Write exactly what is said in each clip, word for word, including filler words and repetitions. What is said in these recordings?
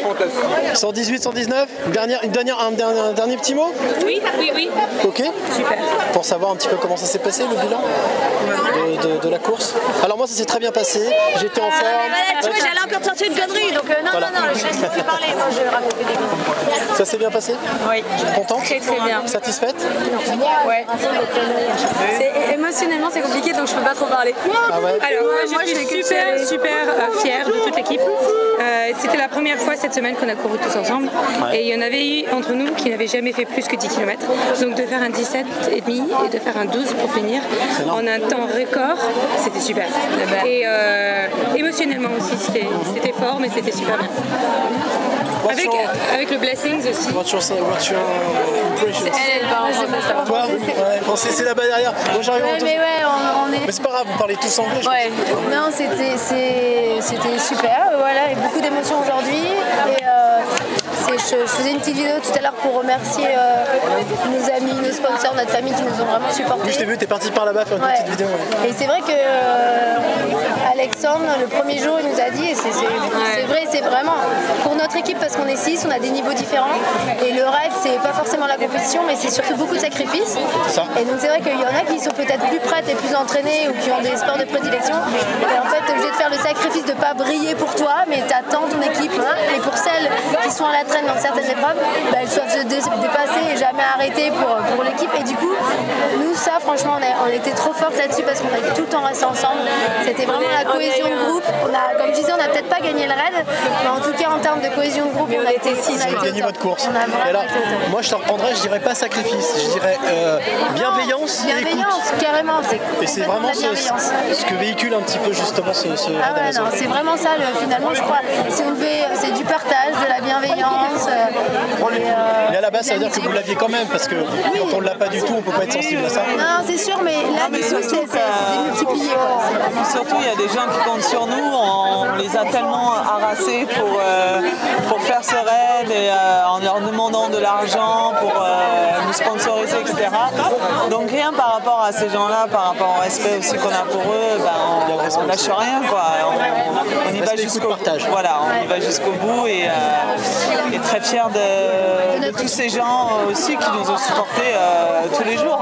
cent dix-huit, cent dix-neuf, dernière, une dernière, un, dernier, un dernier petit mot? Oui, oui, oui. Ok. Super. Pour savoir un petit peu comment ça s'est passé, le bilan de, de, de la course. Alors moi, ça s'est très bien passé. J'étais en forme. Ah, voilà, tu vois, j'allais encore te sortir une connerie, donc euh, non, Voilà. non, non, je laisse plus parler quand je raconte des conneries. Ça s'est bien passé? Oui. Contente? Très très bien. Satisfaite? Ouais. C'est, émotionnellement c'est compliqué donc je peux pas trop parler. Ah ouais. Alors moi je suis super super euh, fière de toute l'équipe. Euh, c'était la première fois cette semaine qu'on a couru tous ensemble Ouais. et il y en avait eu entre nous qui n'avaient jamais fait plus que dix kilomètres. Donc de faire un dix-sept et demi et de faire un douze pour finir en un temps record, c'était super. Et euh, émotionnellement aussi c'était, c'était fort mais c'était super bien. What's Avec, your, avec le Blessings aussi. what's your, what's your impression? Elle, elle parle en français, ça va. Toi, ouais, français, c'est là-bas derrière. Moi j'arrive en Ouais, tout- mais ouais, on, on est. Mais c'est pas grave, vous parlez tous anglais. je Ouais. Non, c'était c'est- c'était super. euh, Voilà, et beaucoup d'émotions aujourd'hui. Et euh, c'est- je, je faisais une petite vidéo tout à l'heure pour remercier euh, nos amis, nos sponsors, notre famille qui nous ont vraiment supportés. Oui, je t'ai vu, t'es parti par là-bas faire une Ouais. petite vidéo. Ouais. Et c'est vrai que euh, Alexandre, le premier jour, il nous a dit, et c'est c'est- c'est vrai, c'est vraiment pour notre équipe parce qu'on est six, on a des niveaux différents. Et le raid, c'est pas forcément la compétition, mais c'est surtout beaucoup de sacrifices. Ça. Et donc c'est vrai qu'il y en a qui sont peut-être plus prêtes et plus entraînées ou qui ont des sports de prédilection. Et en fait, t'es obligé de faire le sacrifice de pas briller pour toi, mais t'attends ton équipe. Et pour celles qui sont à la traîne dans certaines épreuves, bah, elles doivent se dé- dépasser et jamais arrêter pour, pour l'équipe. Et du coup, nous, ça, franchement, on, a, on était trop fortes là-dessus parce qu'on a tout le temps resté ensemble. C'était vraiment la cohésion de groupe. On a, comme je disais, on n'a peut-être pas gagné le raid, mais en tout cas, en termes de cohésion de groupe, on a été six. Vous avez gagné votre course. On a Et alors, vraiment été au top. moi je te reprendrais, je dirais pas sacrifice, je dirais euh, bienveillance et écoute. Bienveillance, carrément. C'est Et c'est complètement vraiment de la ce, bienveillance. ce que véhicule un petit peu justement ce, ce Ah raid ouais, Amazon. non, c'est vraiment ça, le, finalement, je crois. Si on devait, c'est du partage, de la bienveillance. euh, et, euh, Mais à la base, de ça veut dire que l'amitié. vous l'aviez quand même, parce que quand on l'a pas du tout, on peut pas être sensible à ça. Non, c'est sûr, mais là, mais du coup, surtout c'est c'est- c'est démultiplié. quoi. C'est vraiment- Surtout, il y a des gens qui comptent sur nous. On les a tellement harassés pour, euh, pour faire ce raid et euh, en leur demandant de l'argent pour euh, nous sponsoriser, et cetera. Donc rien par rapport à ces gens-là, par rapport au respect aussi qu'on a pour eux, ben, on, on lâche rien, quoi. On, on y va Respect, jusqu'au écoute, partage. Voilà, on y va jusqu'au bout et, euh, et très fiers de, de tous ces gens aussi qui nous ont supportés euh, tous les jours,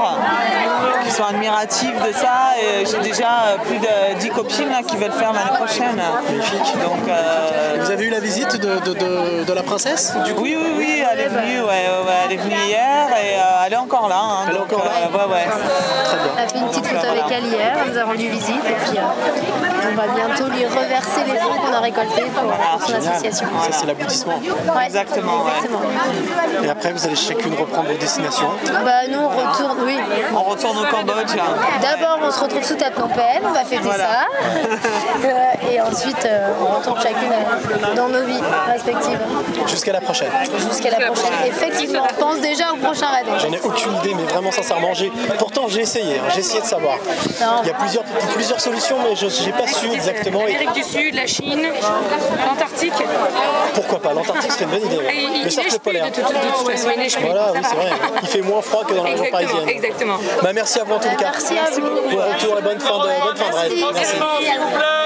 qui sont admiratifs de ça. Et j'ai déjà euh, plus de dix copines là, qui veulent faire l'année prochaine. Magnifique. Donc, euh, Vous avez eu la visite de, de, de, de la princesse du coup? oui, oui, oui, elle est venue, ouais, ouais, ouais, elle est venue hier et euh, elle est encore là. hein. Elle est Donc, encore là euh, Ouais, ouais. Très bien. On a fait une petite photo avec elle hier, elle nous a rendu visite et puis euh, on va bientôt lui reverser les fonds qu'on a récoltés pour, pour son Génial. association. Ça c'est l'aboutissement. Ouais, Exactement, ouais. exactement. Et après vous allez chacune reprendre vos destinations. Bah, nous on retourne, oui. On retourne au Cambodge. hein. D'abord on se retrouve sous ta Phnom Penh, on va fêter Voilà. ça. Euh, et ensuite euh, on retourne chacune euh, dans nos vies respectives. Jusqu'à la prochaine. Jusqu'à la prochaine. Effectivement, on pense déjà au prochain raid. J'en ai aucune idée, mais vraiment sincèrement, j'ai... pourtant j'ai essayé, hein, j'ai essayé de savoir. Non. Il y a plusieurs, plusieurs solutions, mais je n'ai pas su exactement. Et L'Amérique du Sud, la Chine, l'Antarctique. pourquoi pas, l'Antarctique serait une bonne idée. Et ouais. il, Le il cercle neige plus polaire. de toute, de toute façon, il neige plus. Voilà, Ça oui, va. c'est vrai. Il fait moins froid que dans la région Exactement, parisienne. exactement. Bah, merci à vous en tous les cas. Merci à vous. Bon retour et bonne fin de, bonne fin de raid. Merci. Merci.